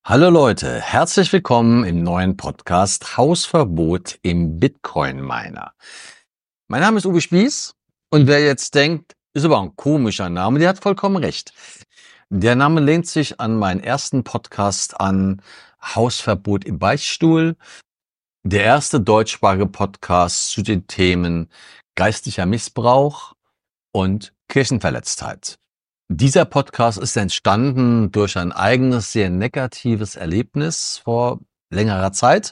Hallo Leute, herzlich willkommen im neuen Podcast Hausverbot im Bitcoin-Miner. Mein Name ist Uwe Spieß und wer jetzt denkt, ist aber ein komischer Name, der hat vollkommen recht. Der Name lehnt sich an meinen ersten Podcast an, Hausverbot im Beichtstuhl, der erste deutschsprachige Podcast zu den Themen geistlicher Missbrauch und Kirchenverletztheit. Dieser Podcast ist entstanden durch ein eigenes, sehr negatives Erlebnis vor längerer Zeit.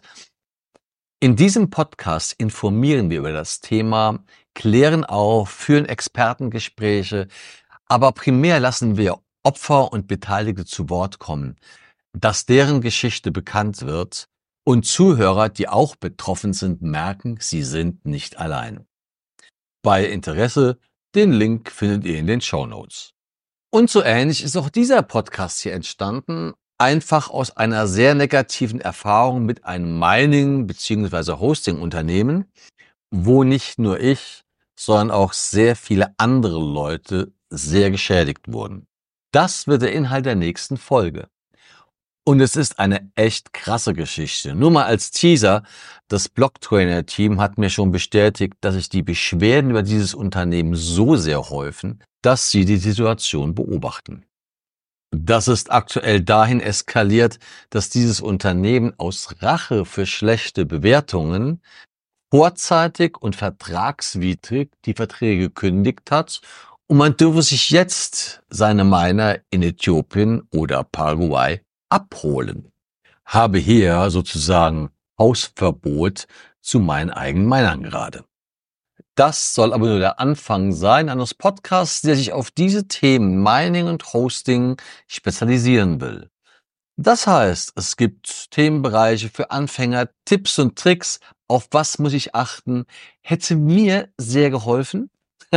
In diesem Podcast informieren wir über das Thema, klären auf, führen Expertengespräche, aber primär lassen wir Opfer und Beteiligte zu Wort kommen, dass deren Geschichte bekannt wird und Zuhörer, die auch betroffen sind, merken, sie sind nicht allein. Bei Interesse, den Link findet ihr in den Shownotes. Und so ähnlich ist auch dieser Podcast hier entstanden, einfach aus einer sehr negativen Erfahrung mit einem Mining- bzw. Hosting-Unternehmen, wo nicht nur ich, sondern auch sehr viele andere Leute sehr geschädigt wurden. Das wird der Inhalt der nächsten Folge. Und es ist eine echt krasse Geschichte. Nur mal als Teaser, das Blocktrainer-Team hat mir schon bestätigt, dass sich die Beschwerden über dieses Unternehmen so sehr häufen, dass sie die Situation beobachten. Das ist aktuell dahin eskaliert, dass dieses Unternehmen aus Rache für schlechte Bewertungen vorzeitig und vertragswidrig die Verträge gekündigt hat und man dürfe sich jetzt seine Miner in Äthiopien oder Paraguay abholen. Habe hier sozusagen Hausverbot zu meinen eigenen Minern gerade. Das soll aber nur der Anfang sein eines Podcasts, der sich auf diese Themen Mining und Hosting spezialisieren will. Das heißt, es gibt Themenbereiche für Anfänger, Tipps und Tricks, auf was muss ich achten, hätte mir sehr geholfen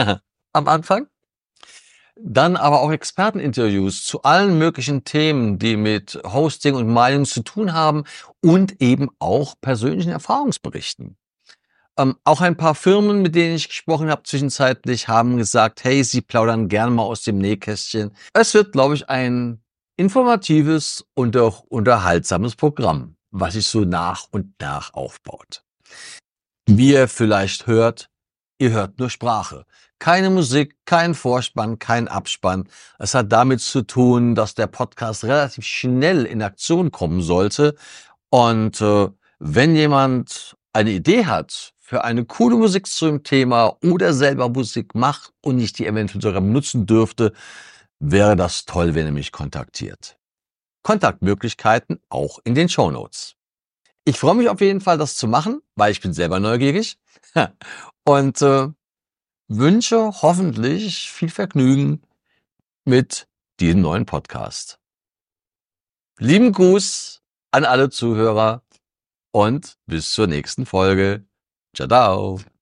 am Anfang. Dann aber auch Experteninterviews zu allen möglichen Themen, die mit Hosting und Mining zu tun haben und eben auch persönlichen Erfahrungsberichten. Auch ein paar Firmen, mit denen ich gesprochen habe zwischenzeitlich, haben gesagt, hey, sie plaudern gerne mal aus dem Nähkästchen. Es wird, glaube ich, ein informatives und auch unterhaltsames Programm, was sich so nach und nach aufbaut. Wie ihr vielleicht hört, ihr hört nur Sprache. Keine Musik, kein Vorspann, kein Abspann. Es hat damit zu tun, dass der Podcast relativ schnell in Aktion kommen sollte. Und wenn jemand eine Idee hat für eine coole Musik zu dem Thema oder selber Musik macht und ich die eventuell sogar benutzen dürfte, wäre das toll, wenn ihr mich kontaktiert. Kontaktmöglichkeiten auch in den Shownotes. Ich freue mich auf jeden Fall, das zu machen, weil ich bin selber neugierig und wünsche hoffentlich viel Vergnügen mit diesem neuen Podcast. Lieben Gruß an alle Zuhörer und bis zur nächsten Folge. Ciao, ciao.